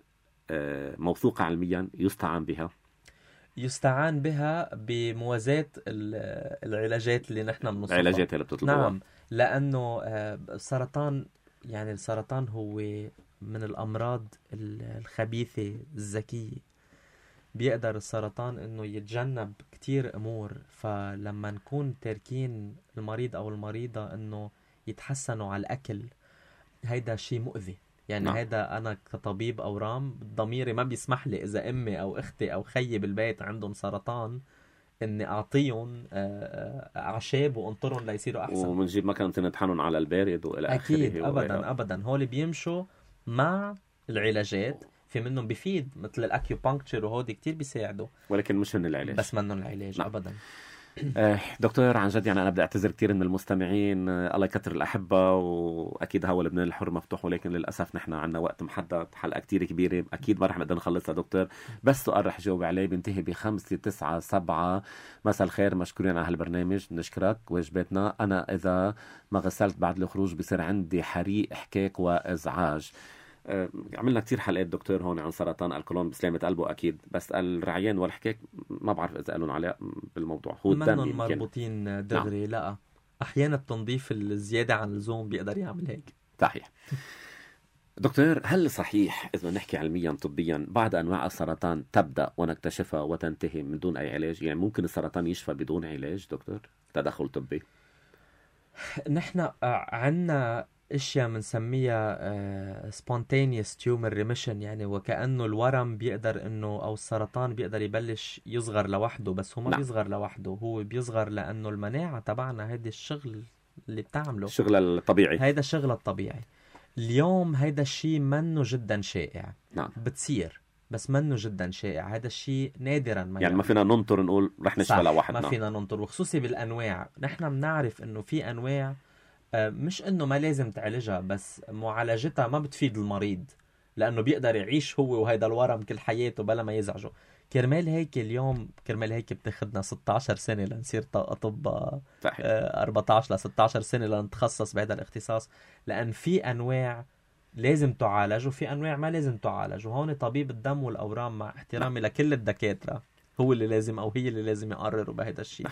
موثوقة علميا يستعان بها؟ يستعان بها بموازاة العلاجات اللي نحن بنوصفها، العلاجات اللي بتطلبوها. نعم، لأنه السرطان يعني السرطان هو من الأمراض الخبيثة الذكية، بيقدر السرطان إنه يتجنب كتير أمور. فلما نكون تاركين المريض أو المريضة إنه يتحسنوا على الأكل، هيدا شيء مؤذي. يعني نعم. هيدا أنا كطبيب أورام ضميري ما بيسمح لي إذا أمي أو أختي أو خيي بالبيت عندهم سرطان إني أعطيهم أعشاب وأنطرهم ليصيروا أحسن، ومنجيب مكان نطحنهم على البارد وإلى آخره. أكيد أبدا أبدا. هول بيمشوا مع العلاجات، في منهم بيفيد مثل الأكيوبانكتشر وهودي كتير بيساعدوا، ولكن مش هن العلاج، بس منهم العلاج. نعم. أبدا. دكتور، عن جد يعني أنا بدي أعتذر كتير من المستمعين، الله يكتر الأحبة، وأكيد هوا لبنان الحر مفتوح، ولكن للأسف نحن عنا وقت محدد، حلقة كتير كبيرة أكيد ما رح نقدر نخلصها دكتور، بس سؤال رح جاوب عليه بينتهي بخمسة تسعة سبعة. مساء الخير، مشكورين على هالبرنامج، نشكرك واجباتنا. أنا إذا ما غسلت بعد الخروج بصير عندي حريق، احكاك وإزعاج. عملنا كتير حلقات دكتور هون عن سرطان القولون بسلامة قلبه أكيد، بس الرعيان والحكاك ما بعرف إذا قالون عليه بالموضوع، هو الدم منهم مربوطين دغري. نعم. لا، أحيانا التنظيف الزيادة عن اللزوم بيقدر يعمل هيك. صحيح. دكتور، دكتور، هل صحيح إذا نحكي علميا طبيا بعض أنواع السرطان تبدأ ونكتشفها وتنتهي من دون أي علاج؟ يعني ممكن السرطان يشفى بدون علاج دكتور؟ تدخل طبي؟ نحن عنا اشياء بنسميها uh, spontaneous tumor remission، يعني وكأنه الورم بيقدر انه او السرطان بيقدر يبلش يصغر لوحده، بس هو ما نعم. بيصغر لوحده، هو بيصغر لانه المناعة تبعنا هيدا الشغل اللي بتعمله، الشغل الطبيعي، هيدا الشغل الطبيعي. اليوم هيدا الشيء منه جدا شائع. نعم. بتصير بس منه جدا شائع، هذا الشيء نادرا ما يعني ما فينا ننطر نقول رح نشفى لوحدنا. ما فينا ننطر، وخصوصي بالانواع. نحن بنعرف انه في انواع مش انه ما لازم تعالجها، بس معالجتها ما بتفيد المريض لانه بيقدر يعيش هو وهيدا الورم كل حياته بلا ما يزعجه. كرمال هيك اليوم كرمال هيك بتاخدنا ستة عشر سنة لنصير اطباء، أربعة عشر ل ستة عشر سنة لنتخصص بهذا الاختصاص، لان في انواع لازم تعالج وفي انواع ما لازم تعالج. وهون طبيب الدم والاورام مع احترامي لكل الدكاترة هو اللي لازم او هي اللي لازم يقرروا بهذا الشيء.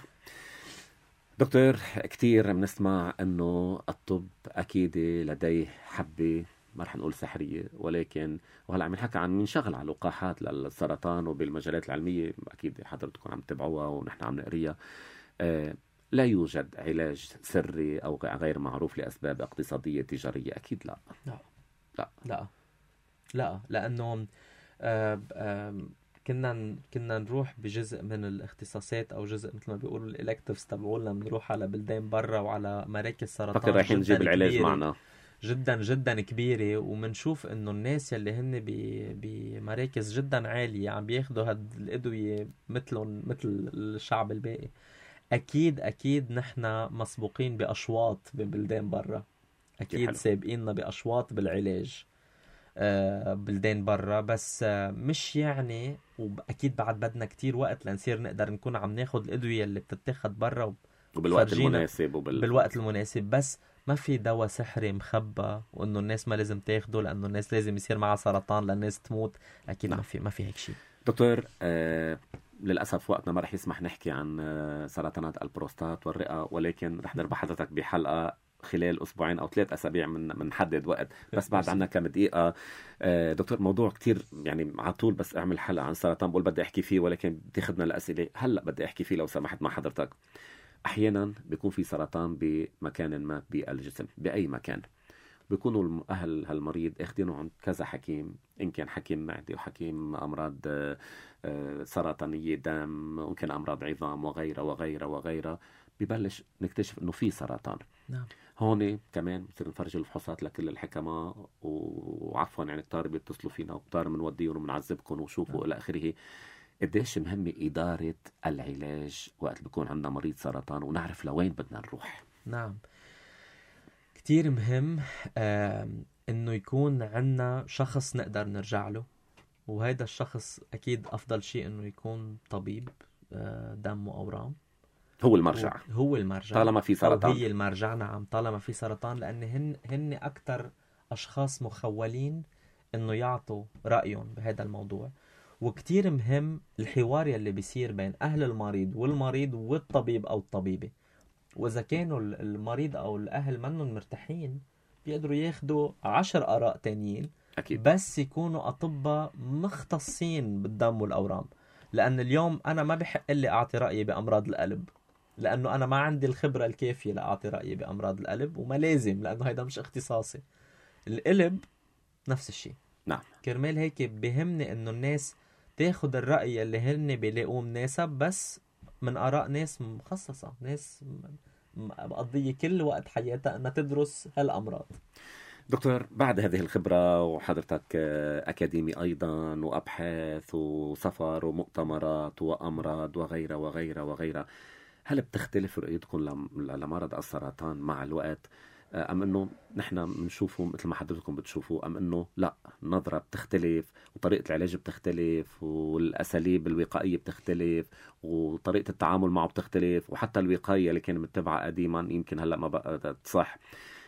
دكتور، كتير بنسمع انه الطب اكيد لديه حبة ما رح نقول سحرية، ولكن وهلا عم نحكي عن منشغل على لقاحات للسرطان وبالمجالات العلمية اكيد حضرتكم عم تتابعوها ونحن عم نقريها. آه لا يوجد علاج سري او غير معروف لاسباب اقتصادية تجارية؟ اكيد لا. لا لا لا لا لانه آه آه كنا كنا نروح بجزء من الاختصاصات او جزء مثل ما بيقولوا الالكتيفز تبعولنا، بنروح على بلدان برا وعلى مراكز سرطان فكر رايحين نجيب العلاج معنا جدا جدا كبيره، وبنشوف انه الناس يلي هن بمراكز جدا عاليه عم بياخذوا هاد الادويه مثلهم مثل الشعب الباقي. اكيد اكيد نحن مسبوقين باشواط ببلدان برا، اكيد سابقيننا باشواط بالعلاج آه بلدان برا، بس آه مش يعني، واكيد بعد بدنا كتير وقت لنصير نقدر نكون عم ناخد الادويه اللي بتتاخد برا وبالوقت المناسب وبال... بالوقت المناسب. بس ما في دواء سحري مخبى وانه الناس ما لازم تاخده لانه الناس لازم يصير معها سرطان للناس تموت. اكيد نعم. ما في ما في هيك شيء. دكتور، آه للاسف وقتنا ما رح يسمح نحكي عن آه سرطانات البروستات والرئه، ولكن رح نربح حضرتك بحلقه خلال اسبوعين او ثلاث اسابيع من منحدد وقت، بس بعد عنا كم دقيقه. آه دكتور، موضوع كتير يعني على طول، بس اعمل حلقه عن سرطان بقول بدي احكي فيه، ولكن بتاخذنا الاسئله. هلا بدي احكي فيه لو سمحت مع حضرتك. احيانا بيكون في سرطان بمكان ما بالجسم، باي مكان، بيكونوا اهل هالمريض اخذينه عند كذا حكيم، ان كان حكيم معدي وحكيم امراض سرطانيه دم، ممكن امراض عظام وغيرها وغيرها وغيرها، ببلش نكتشف انه في سرطان. نعم. هون كمان بصير نفرج الفحوصات لكل الحكماء، وعفوا يعني كتار بيتصلوا فينا وكتار بنوديهم وبنعذبكم وشوفوا نعم. الى اخره. قديش مهمة إدارة العلاج وقت بيكون عندنا مريض سرطان ونعرف لوين بدنا نروح؟ نعم، كتير مهم آه إنه يكون عندنا شخص نقدر نرجع له، وهذا الشخص أكيد أفضل شيء إنه يكون طبيب آه دم وأورام. هو المرجع. هو المرجع طالما في سرطان. أو هي المرجع. نعم، طالما في سرطان، لأن هن هن أكتر أشخاص مخولين إنه يعطوا رأيهم بهذا الموضوع. وكتير مهم الحوار يلي بيصير بين أهل المريض والمريض والطبيب أو الطبيبة. وإذا كانوا المريض أو الأهل منهم مرتاحين بيقدروا ياخدوا عشر آراء تانيين أكيد. بس يكونوا أطباء مختصين بالدم والأورام. لأن اليوم أنا ما بحق لي أعطي رأيي بأمراض القلب، لأنه أنا ما عندي الخبرة الكافية لأعطي رأيي بأمراض القلب، وما لازم لأنه هيدا مش اختصاصي. القلب نفس الشيء. نعم. كرمال هيك بهمني إنه الناس تاخد الرأي اللي هن بيلاقوه مناسب، بس من آراء ناس مخصصة، ناس مقضية كل وقت حياتها أنها تدرس هالأمراض. دكتور، بعد هذه الخبرة وحضرتك أكاديمي أيضا وأبحاث وسفر ومؤتمرات وأمراض وغيرها وغيرها وغيرها، هل بتختلف رؤيتكم لمرض السرطان مع الوقت؟ أم أنه نحن بنشوفه مثل ما حضرتكم بتشوفوا، أم أنه لا، النظرة بتختلف وطريقة العلاج بتختلف والأساليب الوقائية بتختلف وطريقة التعامل معه بتختلف، وحتى الوقاية اللي كان متبعة قديما يمكن هلأ ما بقى تصح.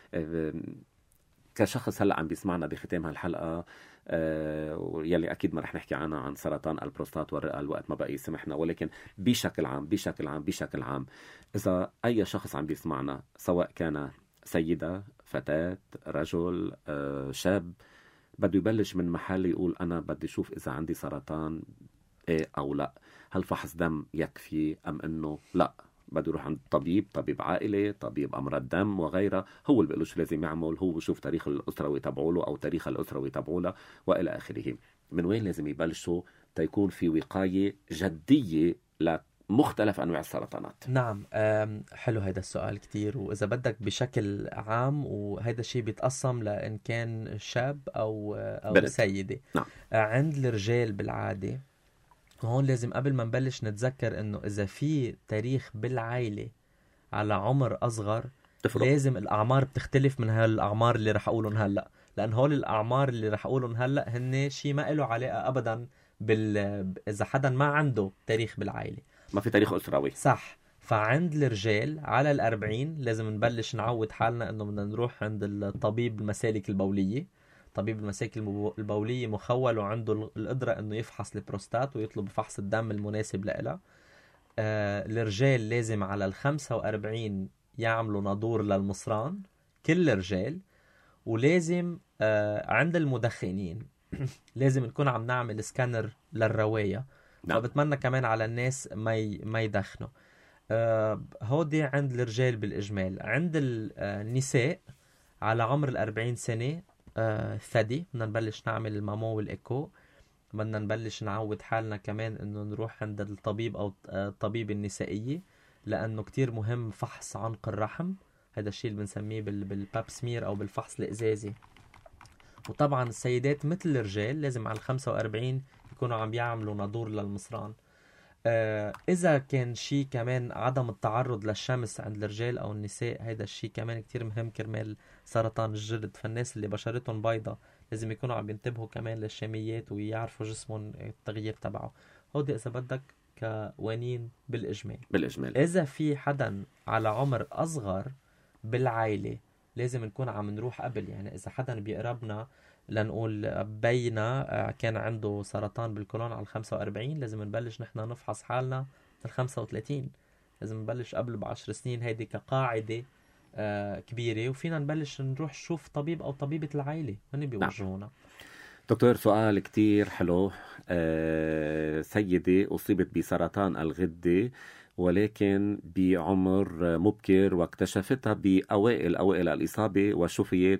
كشخص هلأ عم بيسمعنا بختام هالحلقة، آه يلي أكيد ما رح نحكي عنها عن سرطان البروستات والرئة الوقت ما بقى يسمحنا، ولكن بشكل عام بشكل عام بشكل عام إذا أي شخص عم بيسمعنا، سواء كان سيدة، فتاة، رجل، آه شاب، بده يبلش من محل يقول أنا بدي أشوف إذا عندي سرطان إيه أو لا، هل فحص دم يكفي أم أنه لا بده يروح عند طبيب طبيب عائلة، طبيب أمراض دم وغيرها، هو اللي بيقول شو لازم يعمل، هو بشوف تاريخ الأسرة ويتابعوا له أو تاريخ الأسرة ويتابعوا له وإلى آخره. من وين لازم يبلشوا تيكون في وقاية جدية لمختلف أنواع السرطانات؟ نعم، حلو هذا السؤال كتير، وإذا بدك بشكل عام، وهذا الشيء بيتقسم لإن كان شاب أو أو بلد. سيدة. نعم. عند الرجال بالعادة هون لازم قبل ما نبلش نتذكر إنه إذا في تاريخ بالعائلة على عمر أصغر تفرق. لازم الأعمار بتختلف من هالأعمار اللي رح أقولهم هلأ، لأن هول الأعمار اللي رح أقولهم هلأ هن شيء ما له علاقة أبدا بال إذا حدا ما عنده تاريخ بالعائلة، ما في تاريخ أسروي. صح. فعند الرجال على الأربعين لازم نبلش نعود حالنا إنه بدنا نروح عند الطبيب المسالك البولية. طبيب المسالك البولية مخول وعنده القدرة إنه يفحص البروستات ويطلب فحص الدم المناسب لها. آه الرجال لازم على الخمسة وأربعين يعملوا نادور للمصران كل الرجال، ولازم آه عند المدخنين لازم نكون عم نعمل سكانر للرواية. نعم. فبتمنى كمان على الناس ما ي... ما يدخنوا. آه هودي عند الرجال بالإجمال. عند النساء على عمر الأربعين سنة آه ثدي بدنا نبلش نعمل المامو والإيكو. بدنا نبلش نعود حالنا كمان إنه نروح عند الطبيب أو الطبيب النسائية، لأنه كتير مهم فحص عنق الرحم. هذا الشيء اللي بنسميه بال... بالباب سمير أو بالفحص الإزازي. وطبعا السيدات مثل الرجال لازم على الخمسة وأربعين يكونوا عم يعملوا نادور للمصران. آه إذا كان شيء كمان عدم التعرض للشمس عند الرجال أو النساء، هذا الشيء كمان كتير مهم كرمال سرطان الجلد. فالناس اللي بشرتهم بيضة لازم يكونوا عم ينتبهوا كمان للشاميات ويعرفوا جسمهم التغيير تبعه. هودي إذا بدك كوانين بالإجمال. بالإجمال. إذا في حدا على عمر أصغر بالعائلة لازم نكون عم نروح قبل. يعني إذا حدا بيقربنا لنقول بينا كان عنده سرطان بالكولون على الخمسة وأربعين، لازم نبلش نحن نفحص حالنا الخمسة وثلاثين. لازم نبلش قبل بعشر سنين، هيدي كقاعدة كبيرة. وفينا نبلش نروح نشوف طبيب أو طبيبة العائلة هن بيوجهونا. نعم. دكتور، سؤال كتير حلو. أه سيدة أصيبت بسرطان الغدة ولكن بعمر مبكر، واكتشفتها بأوائل أوائل الإصابة وشفيت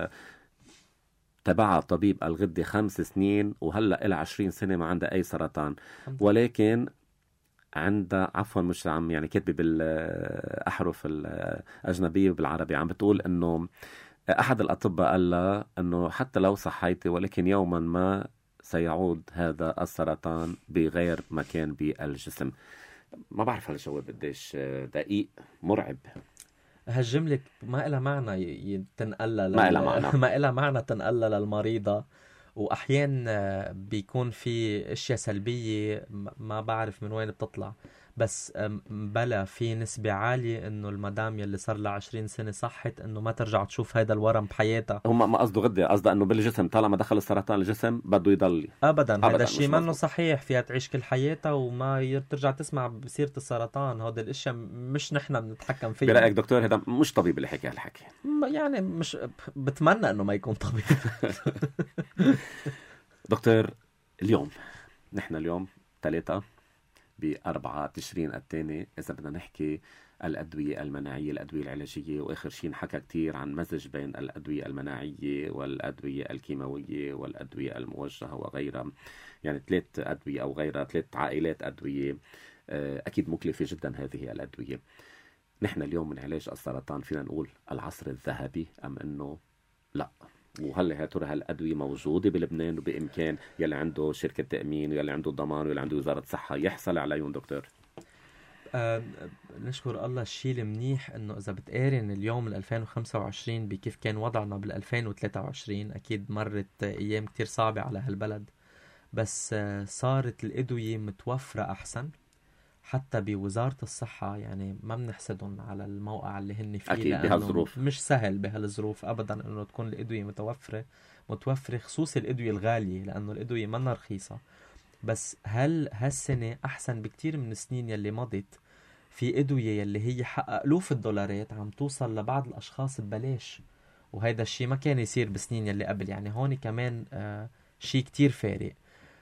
وتبعها طبيب الغدة خمس سنين وهلأ إلى عشرين سنة ما عندها أي سرطان، ولكن عندها عفوا مش عم يعني كاتبة بالأحرف الأجنبية بالعربي عم بتقول إنه أحد الأطباء قال لها أنه حتى لو صحيتي ولكن يوما ما سيعود هذا السرطان بغير مكان بالجسم. ما بعرف هالجواب قديش دقيق مرعب. هالجملة ما إلها معنى تنقلها ما إلها معنى ما إلها معنى تنقلها للمريضة. وأحيانا بيكون في أشياء سلبية ما بعرف من وين بتطلع، بس بلا في نسبة عالية إنه المدام يلي صار لها عشرين سنة صحت إنه ما ترجع تشوف هيدا الورم بحياتها. هم ما قصده غدة، قصده إنه بالجسم طالما دخل السرطان الجسم بده يضل. أبدا, أبداً. هذا الشيء منه صحيح. فيها تعيش كل حياتها وما ترجع تسمع بسيرة السرطان. هذا الاشياء مش نحن بنتحكم فيه. برأيك دكتور هذا مش طبيب اللي حكي هالحكي؟ يعني مش بتمنى إنه ما يكون طبيب. دكتور، اليوم نحن اليوم ثلاثة بأربعة تشرين الثاني، إذا بدنا نحكي الأدوية المناعية الأدوية العلاجية، وآخر شيء نحكى كتير عن مزج بين الأدوية المناعية والأدوية الكيماوية والأدوية الموجهة وغيرها. يعني ثلاث أدوية أو غيرها، ثلاث عائلات أدوية أكيد مكلفة جدا هذه الأدوية. نحن اليوم من علاج السرطان فينا نقول العصر الذهبي أم أنه لا؟ وهل يا ترى هالأدوية موجودة بلبنان وبإمكان يلي عنده شركة تأمين ويلي عنده ضمان ويلي عنده وزارة صحة يحصل عليهم دكتور؟ أه نشكر الله. الشيء المنيح إنه إذا بتقارن اليوم ألفين وخمسة وعشرين بكيف كان وضعنا بال ألفين وثلاثة وعشرين، أكيد مرت أيام كتير صعبة على هالبلد، بس صارت الأدوية متوفرة أحسن. حتى بوزارة الصحة يعني ما بنحسدهم على الموقع اللي هن فيه، أكيد بهالظروف مش سهل بهالظروف أبدا إنه تكون الأدوية متوفرة متوفرة خصوص الأدوية الغالية، لأنه الأدوية منا رخيصة. بس هل هالسنة أحسن بكتير من السنين يلي مضت. في أدوية يلي هي حق ألوف الدولارات عم توصل لبعض الأشخاص ببلاش، وهيدا الشيء ما كان يصير بسنين يلي قبل. يعني هون كمان آه شيء كتير فارق.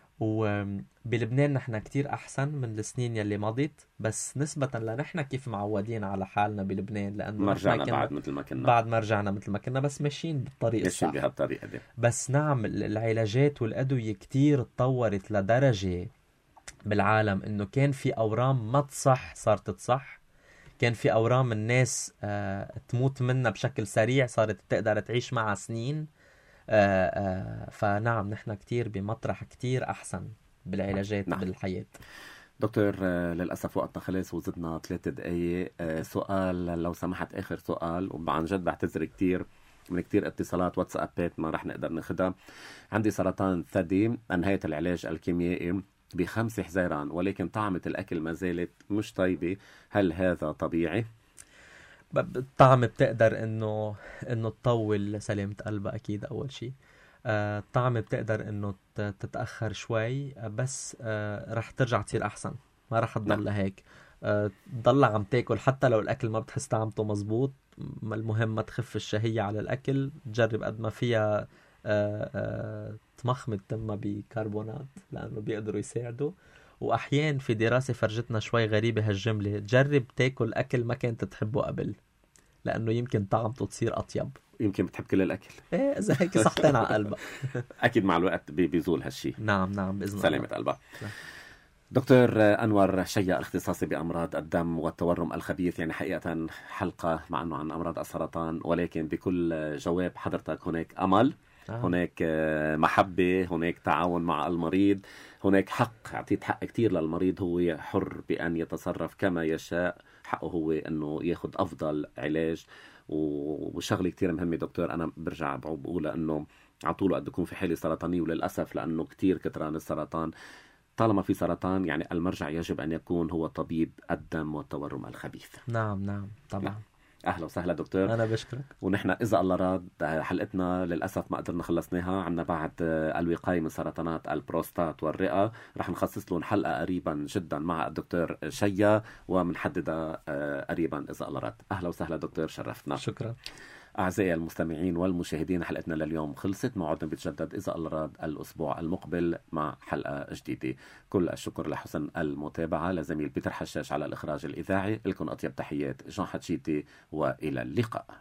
وبلبنان نحن كتير أحسن من السنين يلي مضت، بس نسبة لنحن كيف معودين على حالنا بلبنان، لأنه ما رجعنا كنا بعد مثل ما كنا بعد ما رجعنا مثل ما كنا، بس ماشيين بالطريق ماشيين الصح. بهالطريقة دي. بس نعم العلاجات والأدوية كتير تطورت لدرجة بالعالم إنه كان في أورام ما تصح صارت تصح، كان في أورام الناس آه تموت منها بشكل سريع صارت تقدر تعيش معها سنين. آه آه فنعم نحن كتير بمطرح كتير أحسن بالعلاجات نعم. بالحياة. دكتور آه للأسف وقتنا خلص وزدنا ثلاثة دقايق. آه سؤال لو سمحت، آخر سؤال، وعن جد بعتذر كتير من كتير اتصالات واتسابات ما رح نقدر ناخدها. عندي سرطان ثدي، أنهيت العلاج الكيميائي بخمس حزيران، ولكن طعمة الأكل ما زالت مش طيبة، هل هذا طبيعي؟ الطعم بتقدر انه انه تطول سلامة قلبها اكيد اول شيء. آه الطعم بتقدر انه تتأخر شوي، بس آه رح ترجع تصير احسن، ما رح تضل هيك. آه تضل عم تاكل حتى لو الاكل ما بتحس طعمته مزبوط. المهم ما تخف الشهية على الاكل، تجرب قد ما فيها آه آه تمخمد تمها بكربونات لانه بيقدروا يساعدوا. واحيان في دراسة فرجتنا شوي غريبة هالجملة، تجرب تاكل اكل ما كنت تحبه قبل لانه يمكن طعمته تصير اطيب. يمكن بتحب كل الاكل. ايه اذا هيك صحتين على قلبها. اكيد مع الوقت بيزول هالشي. نعم نعم باذن الله. سلامة قلبها. دكتور أنور شيا، اختصاصي بأمراض الدم والتورم الخبيث. يعني حقيقة حلقة مع أنه عن أمراض السرطان، ولكن بكل جواب حضرتك هناك أمل، آه. هناك محبة، هناك تعاون مع المريض، هناك حق. أعطيت حق كتير للمريض، هو حر بأن يتصرف كما يشاء، حقه هو أنه ياخد أفضل علاج. وشغلة كتير مهمة دكتور، أنا برجع بقول أنه عطوله قد يكون في حالة سرطانية، وللأسف لأنه كتير كتران السرطان. طالما في سرطان يعني المرجع يجب أن يكون هو طبيب الدم والتورم الخبيث. نعم نعم طبعا. نعم. أهلا وسهلا دكتور. أنا بشكرك. ونحن إذا الله راد حلقتنا للأسف ما قدرنا خلصناها، عنا بعد الوقاية من سرطانات البروستات والرئة، رح نخصص لهم حلقة قريبا جدا مع الدكتور شيا ومنحددها قريبا إذا الله راد. أهلا وسهلا دكتور، شرفتنا. شكرا. أعزائي المستمعين والمشاهدين، حلقتنا لليوم خلصت، موعدنا بيتجدد إذا الله راد الأسبوع المقبل مع حلقة جديدة. كل الشكر لحسن المتابعة، لزميل بيتر حشاش على الإخراج الإذاعي. لكم أطيب تحيات جان حتشيتي، وإلى اللقاء.